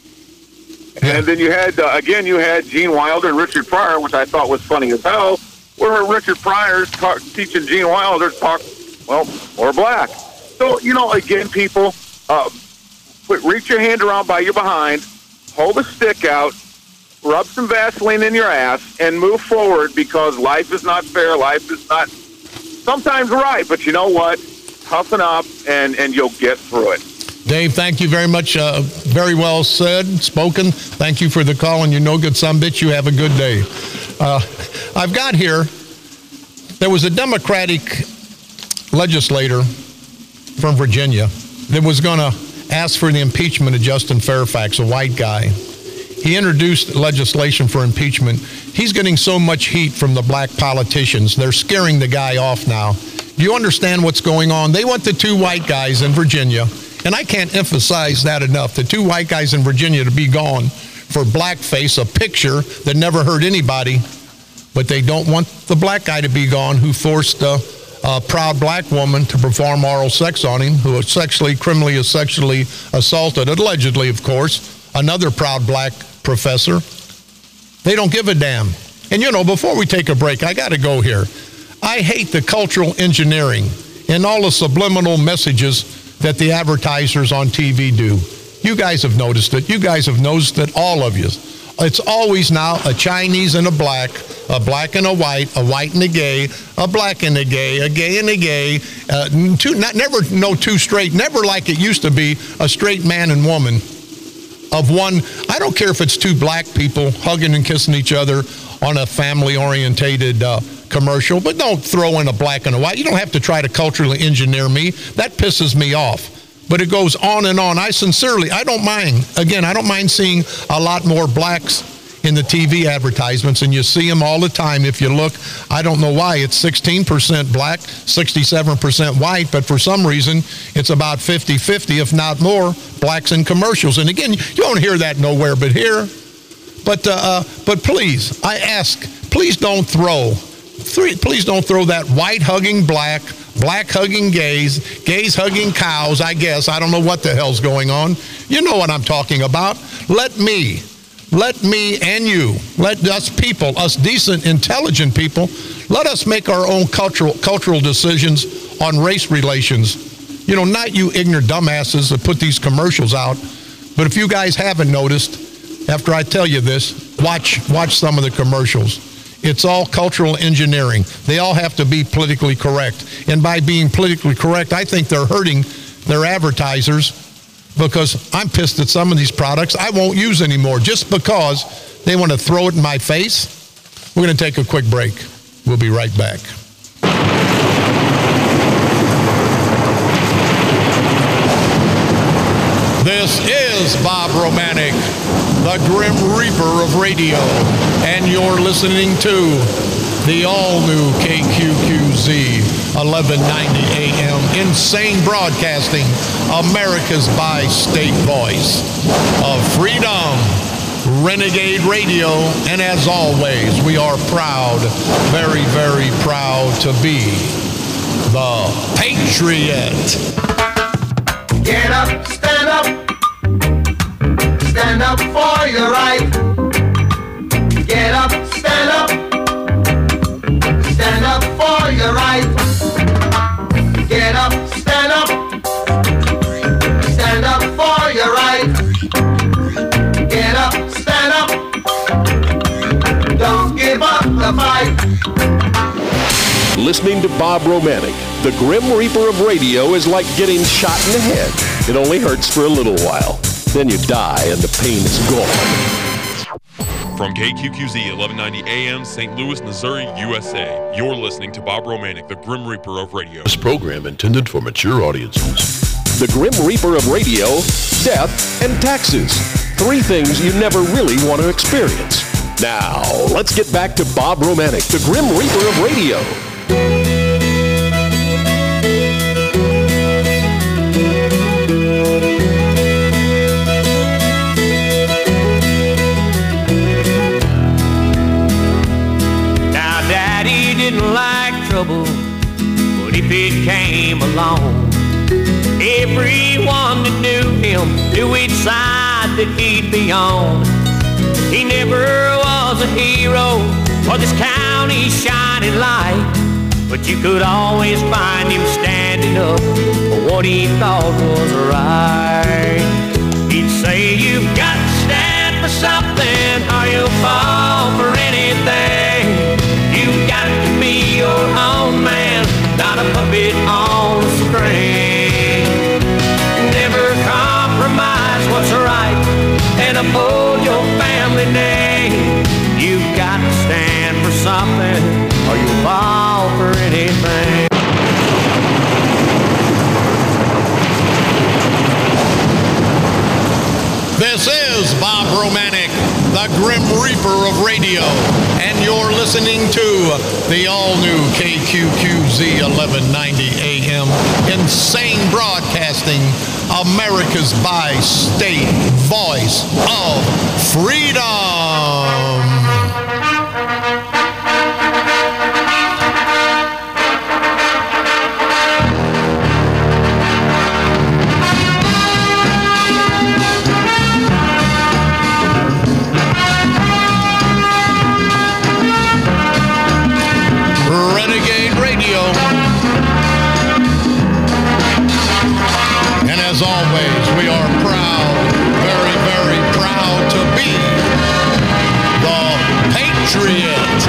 D: Yeah. And then you had, uh, again, you had Gene Wilder and Richard Pryor, which I thought was funny as hell, where Richard Pryor's talk, teaching Gene Wilder to talk, well, more black. So, you know, again, people, uh, put, reach your hand around by your behind, hold a stick out, rub some Vaseline in your ass, and move forward because life is not fair. Life is not sometimes right, but you know what? Toughen up, and, and you'll get through it.
C: Dave, thank you very much. Uh, very well said, spoken. Thank you for the call, and you no good son bitch. You have a good day. Uh, I've got here, there was a Democratic legislator from Virginia that was going to ask for the impeachment of Justin Fairfax, a white guy. He introduced legislation for impeachment. He's getting so much heat from the black politicians. They're scaring the guy off now. Do you understand what's going on? They want the two white guys in Virginia, and I can't emphasize that enough, the two white guys in Virginia to be gone for blackface, a picture that never hurt anybody, but they don't want the black guy to be gone who forced a, a proud black woman to perform oral sex on him, who was sexually, criminally, sexually assaulted, allegedly, of course, another proud black professor. They don't give a damn. And you know, before we take a break, I got to go here. I hate the cultural engineering and all the subliminal messages that the advertisers on T V do. You guys have noticed it. You guys have noticed it, all of you. It's always now a Chinese and a black, a black and a white, a white and a gay, a black and a gay, a gay and a gay, uh, two, not, never no two straight, never like it used to be, a straight man and woman of one. I don't care if it's two black people hugging and kissing each other on a family-orientated uh, commercial, but don't throw in a black and a white. You don't have to try to culturally engineer me. That pisses me off. But it goes on and on. I sincerely, I don't mind. Again, I don't mind seeing a lot more blacks in the T V advertisements, and you see them all the time. If you look, I don't know why, it's sixteen percent black, sixty-seven percent white, but for some reason, it's about fifty-fifty, if not more, blacks in commercials. And again, you don't hear that nowhere but here. But, uh, but please, I ask, please don't throw, three, please don't throw that white hugging black, black hugging gays, gays hugging cows, I guess. I don't know what the hell's going on. You know what I'm talking about. Let me, let me and you, let us people, us decent, intelligent people, let us make our own cultural, cultural decisions on race relations. You know, not you ignorant dumbasses that put these commercials out. But if you guys haven't noticed, after I tell you this, watch, watch some of the commercials. It's all cultural engineering. They all have to be politically correct. And by being politically correct, I think they're hurting their advertisers, because I'm pissed at some of these products I won't use anymore just because they want to throw it in my face. We're going to take a quick break. We'll be right back. This is Bob Romanek, the Grim Reaper of radio, and you're listening to the all-new K Q Q Z, eleven ninety A M, Insane Broadcasting, America's bi-state voice of freedom, Renegade Radio, and as always, we are proud, very, very proud to be the Patriot.
I: Get up, stand up, stand up for your right. Get up, stand up, stand up for your right. Get up, stand up, stand up for your right. Get up, stand up, don't give up the fight.
F: Listening to Bob Romanek, the Grim Reaper of radio, is like getting shot in the head. It only hurts for a little while. Then you die and the pain is gone.
G: From K Q Q Z, eleven ninety A M, Saint Louis, Missouri, U S A, you're listening to Bob Romanek, the Grim Reaper of radio.
A: This program intended for mature audiences.
F: The Grim Reaper of radio, death, and taxes. Three things you never really want to experience. Now, let's get back to Bob Romanek, the Grim Reaper of radio.
J: Now, Daddy didn't like trouble, but if it came along, everyone that knew him knew which side that he'd be on. He never was a hero or this county's shining light, but you could always find him standing up for what he thought was right. He'd say, you've got to stand for something or you'll fall for anything. You've got to be your own man, not a puppet on a string. Never compromise what's right and uphold your family name. You've got to stand for something or you'll fall for anything.
C: Grim Reaper of radio, and you're listening to the all-new K Q Q Z eleven ninety A M, Insane Broadcasting, America's bi-state voice of freedom. Renegade Radio. And as always, we are proud, very, very proud to be the Patriot.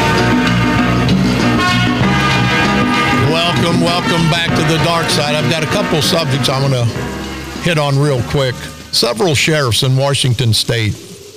C: Welcome, welcome back to the dark side. I've got a couple subjects I want to hit on real quick. Several sheriffs in Washington State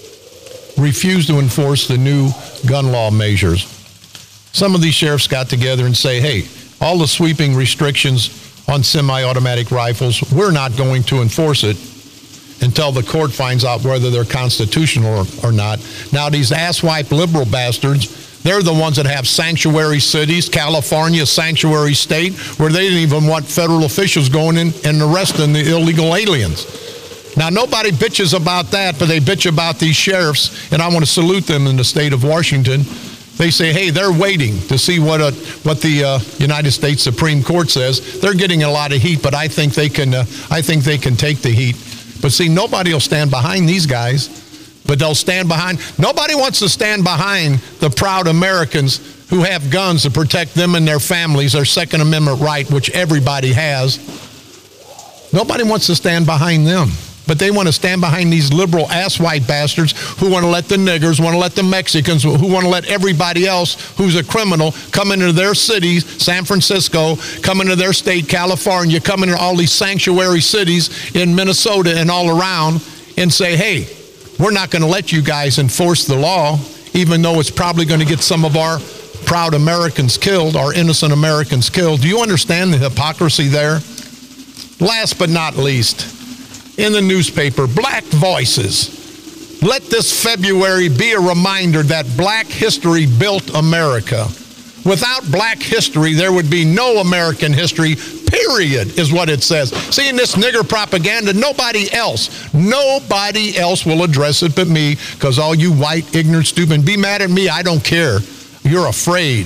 C: refuse to enforce the new gun law measures. Some of these sheriffs got together and say, hey, all the sweeping restrictions on semi-automatic rifles, we're not going to enforce it until the court finds out whether they're constitutional or, or not. Now, these asswipe liberal bastards, they're the ones that have sanctuary cities, California, sanctuary state, where they didn't even want federal officials going in and arresting the illegal aliens. Now, nobody bitches about that, but they bitch about these sheriffs, and I want to salute them in the state of Washington. They say, hey, they're waiting to see what a, what the uh, United States Supreme Court says. They're getting a lot of heat, but I think they can. Uh, I think they can take the heat. But see, nobody will stand behind these guys. But they'll stand behind. Nobody wants to stand behind the proud Americans who have guns to protect them and their families, their Second Amendment right, which everybody has. Nobody wants to stand behind them. But they want to stand behind these liberal asswipe bastards who want to let the niggers, want to let the Mexicans, who want to let everybody else who's a criminal come into their cities, San Francisco, come into their state, California, come into all these sanctuary cities in Minnesota and all around and say, hey, we're not going to let you guys enforce the law, even though it's probably going to get some of our proud Americans killed, our innocent Americans killed. Do you understand the hypocrisy there? Last but not least, in the newspaper, Black Voices. Let this February be a reminder that Black history built America. Without Black history, there would be no American history, period, is what it says. Seeing this nigger propaganda, nobody else, nobody else will address it but me, because all you white, ignorant, stupid, be mad at me, I don't care. You're afraid.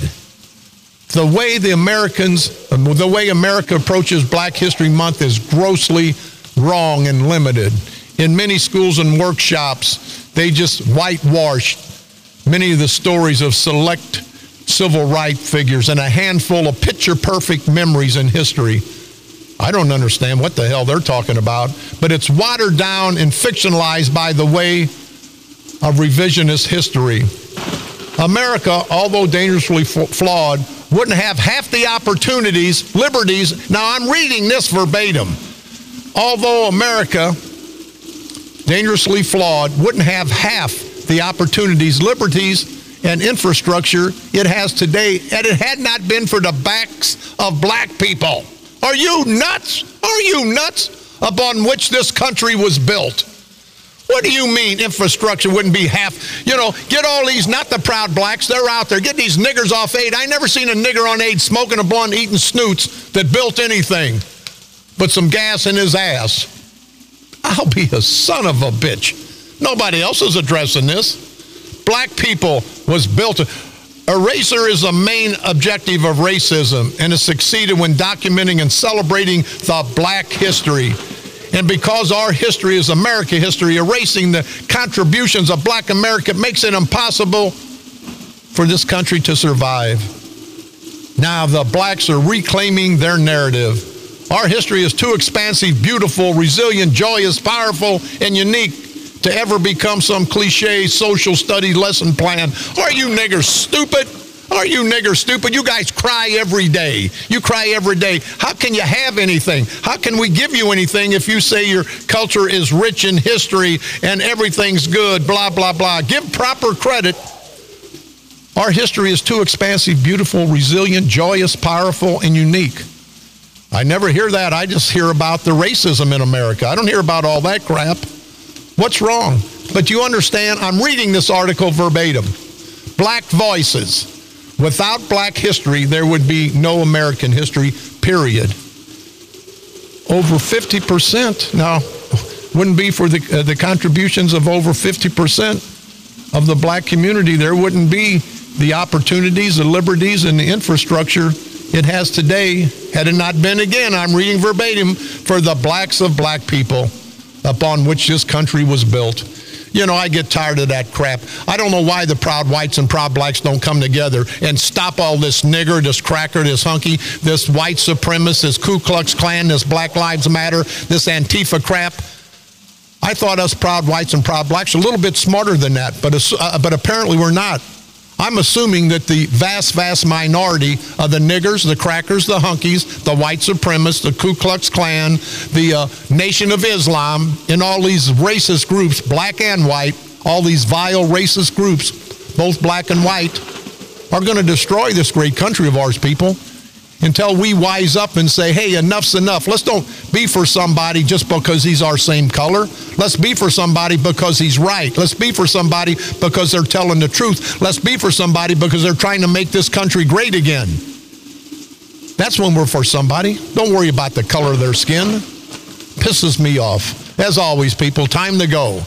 C: The way the Americans, the way America approaches Black History Month is grossly wrong and limited. In many schools and workshops, they just whitewashed many of the stories of select civil rights figures and a handful of picture-perfect memories in history. I don't understand what the hell they're talking about, but it's watered down and fictionalized by the way of revisionist history. America, although dangerously flawed, wouldn't have half the opportunities, liberties. Now, I'm reading this verbatim. Although America, dangerously flawed, wouldn't have half the opportunities, liberties, and infrastructure it has today, and it had not been for the backs of black people. Are you nuts? Are you nuts? Upon which this country was built. What do you mean infrastructure wouldn't be half? You know, get all these, not the proud blacks, they're out there. Get these niggers off aid. I never seen a nigger on aid smoking a blunt, eating snoots that built anything but some gas in his ass. I'll be a son of a bitch. Nobody else is addressing this. Black people was built. Eraser is the main objective of racism, and it succeeded when documenting and celebrating the black history. And because our history is America history, erasing the contributions of black America makes it impossible for this country to survive. Now the blacks are reclaiming their narrative. Our history is too expansive, beautiful, resilient, joyous, powerful, and unique to ever become some cliche social study lesson plan. Are you niggers stupid? Are you niggers stupid? You guys cry every day. You cry every day. How can you have anything? How can we give you anything if you say your culture is rich in history and everything's good, blah, blah, blah? Give proper credit. Our history is too expansive, beautiful, resilient, joyous, powerful, and unique. I never hear that. I just hear about the racism in America. I don't hear about all that crap. What's wrong? But you understand, I'm reading this article verbatim. Black voices. Without black history, there would be no American history, period. Over fifty percent. Now, wouldn't be for the, uh, the contributions of over fifty percent of the black community, there wouldn't be the opportunities, the liberties, and the infrastructure it has today had it not been, again, I'm reading verbatim, for the blacks of black people upon which this country was built. You know, I get tired of that crap. I don't know why the proud whites and proud blacks don't come together and stop all this nigger, this cracker, this hunky, this white supremacist, this Ku Klux Klan, this Black Lives Matter, this Antifa crap. I thought us proud whites and proud blacks were a little bit smarter than that, but, uh, but apparently we're not. I'm assuming that the vast, vast minority of the niggers, the crackers, the hunkies, the white supremacists, the Ku Klux Klan, the uh, Nation of Islam, and all these racist groups, black and white, all these vile racist groups, both black and white, are going to destroy this great country of ours, people, until we wise up and say, hey, enough's enough. Let's don't be for somebody just because he's our same color. Let's be for somebody because he's right. Let's be for somebody because they're telling the truth. Let's be for somebody because they're trying to make this country great again. That's when we're for somebody. Don't worry about the color of their skin. Pisses me off. As always, people, time to go.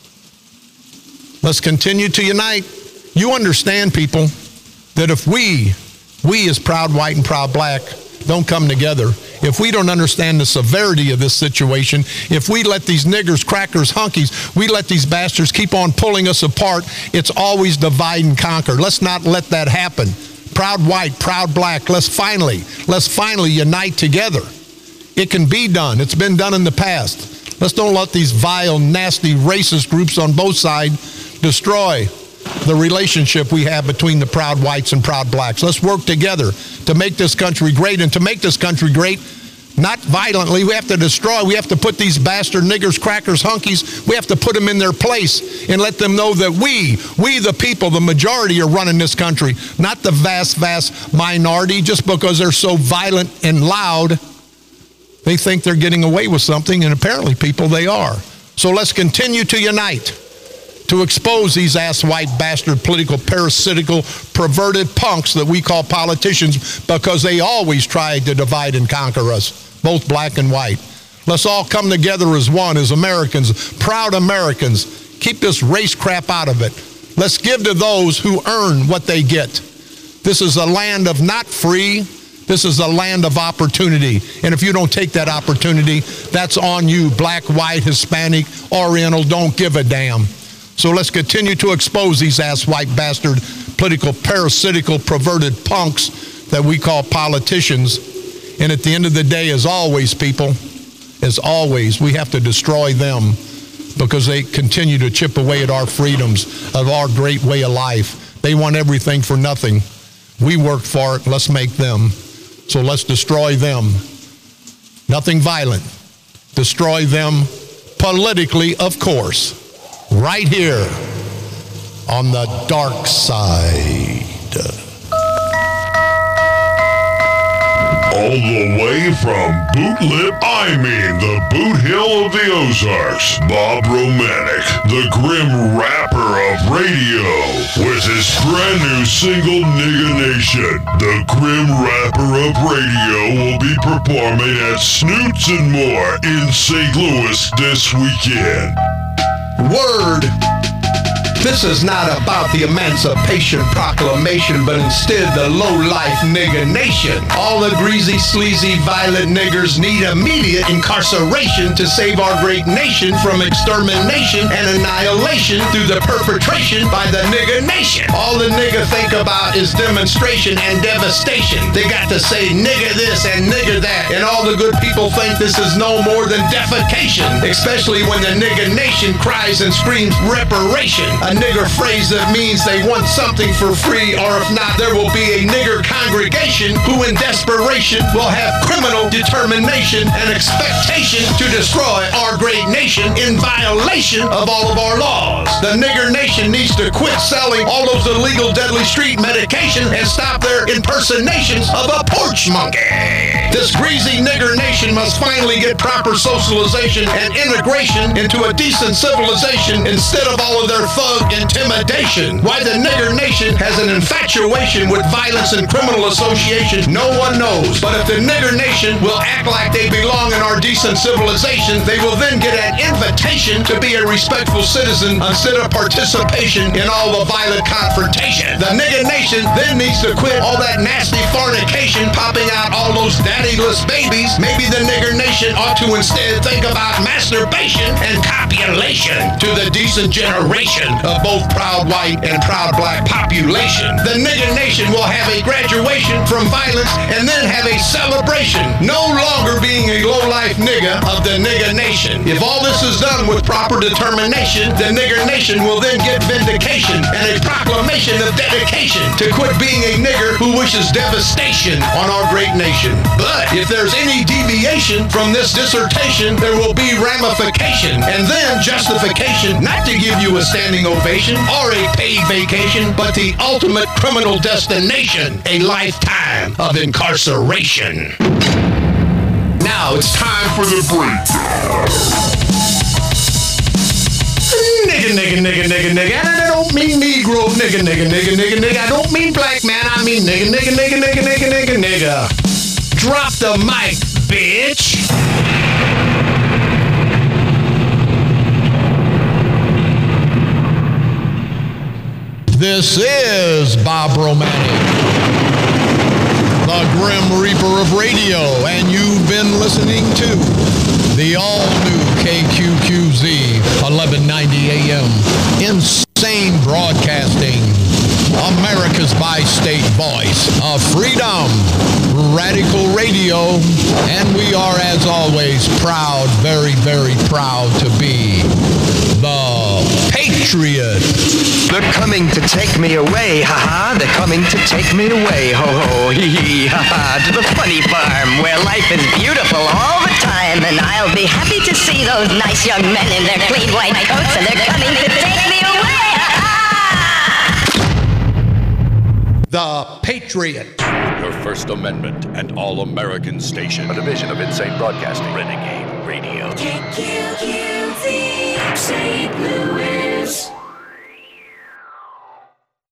C: Let's continue to unite. You understand, people, that if we We as proud white and proud black don't come together, if we don't understand the severity of this situation, if we let these niggers, crackers, hunkies, we let these bastards keep on pulling us apart, it's always divide and conquer. Let's not let that happen. Proud white, proud black, let's finally, let's finally unite together. It can be done. It's been done in the past. Let's don't let these vile, nasty, racist groups on both sides destroy the relationship we have between the proud whites and proud blacks. Let's work together to make this country great, and to make this country great, not violently. We have to destroy. We have to put these bastard niggers, crackers, hunkies, we have to put them in their place and let them know that we, we the people, the majority are running this country, not the vast, vast minority. Just because they're so violent and loud, they think they're getting away with something, and apparently, people, they are. So let's continue to unite, to expose these ass white bastard political parasitical perverted punks that we call politicians, because they always tried to divide and conquer us, both black and white. Let's all come together as one, as Americans, proud Americans. Keep this race crap out of it. Let's give to those who earn what they get. This is a land of not free. This is a land of opportunity. And if you don't take that opportunity, that's on you, black, white, Hispanic, Oriental, don't give a damn. So let's continue to expose these ass white bastard political parasitical perverted punks that we call politicians. And at the end of the day, as always, people, as always, we have to destroy them because they continue to chip away at our freedoms, of our great way of life. They want everything for nothing. We work for it. Let's make them. So let's destroy them. Nothing violent. Destroy them politically, of course. Right here on the dark side.
K: All the way from Boot Lip, I mean the Boot Hill of the Ozarks, Bob Romanek, the grim rapper of radio, with his brand new single, Nigga Nation. The grim rapper of radio will be performing at Snoots and More in Saint Louis this weekend.
C: Word. This is not about the Emancipation Proclamation, but instead the low-life nigger nation. All the greasy, sleazy, violent niggers need immediate incarceration to save our great nation from extermination and annihilation through the perpetration by the nigger nation. All the nigger think about is demonstration and devastation. They got to say nigger this and nigger that, and all the good people think this is no more than defecation, especially when the nigger nation cries and screams reparation. a nigger phrase that means they want something for free, or if not, there will be a nigger congregation who in desperation will have criminal determination and expectation to destroy our great nation in violation of all of our laws. The nigger nation needs to quit selling all those illegal deadly street medication and stop their impersonations of a porch monkey. This greasy nigger nation must finally get proper socialization and integration into a decent civilization instead of all of their thug intimidation. Why the nigger nation has an infatuation with violence and criminal association, no one knows. But if the nigger nation will act like they belong in our decent civilization, they will then get an invitation to be a respectful citizen instead of participation in all the violent confrontation. The nigger nation then needs to quit all that nasty fornication, popping out all those daddyless babies. Maybe the nigger nation ought to instead think about masturbation and copulation to the decent generation of both proud white and proud black population. The nigger nation will have a graduation from violence and then have a celebration, no longer being a low-life nigger of the nigger nation. If all this is done with proper determination, the nigger nation will then get vindication and a proclamation of dedication to quit being a nigger who wishes devastation on our great nation. But if there's any deviation from this dissertation, there will be ramification and then justification not to give you a standing ovation or a paid vacation, but the ultimate criminal destination, a lifetime of incarceration. Now it's time for the breakdown. Nigga, nigga, nigga, nigga, nigga. And I don't mean Negro, nigga, nigga, nigga, nigga, nigga. I don't mean black man. I mean nigga, nigga, nigga, nigga, nigga, nigga, nigga. Drop the mic, bitch. This is Bob Romantic, the Grim Reaper of radio, and you've been listening to the all-new K Q Q Z eleven ninety A M. Insane Broadcasting, America's bi-state voice of freedom, Radical Radio, and we are, as always, proud, very, very proud to be the Patriot.
L: They're coming to take me away, ha-ha. They're coming to take me away, ho-ho, hee-hee, ha-ha. To the funny farm where life is beautiful all the time. And I'll be happy to see those nice young men in their clean white coats. And they're coming to take me away, ha-ha.
C: The Patriot.
A: Your First Amendment and All-American Station. A division of Insane Broadcasting. Renegade Radio.
E: K Q Q Z, Saint Louis.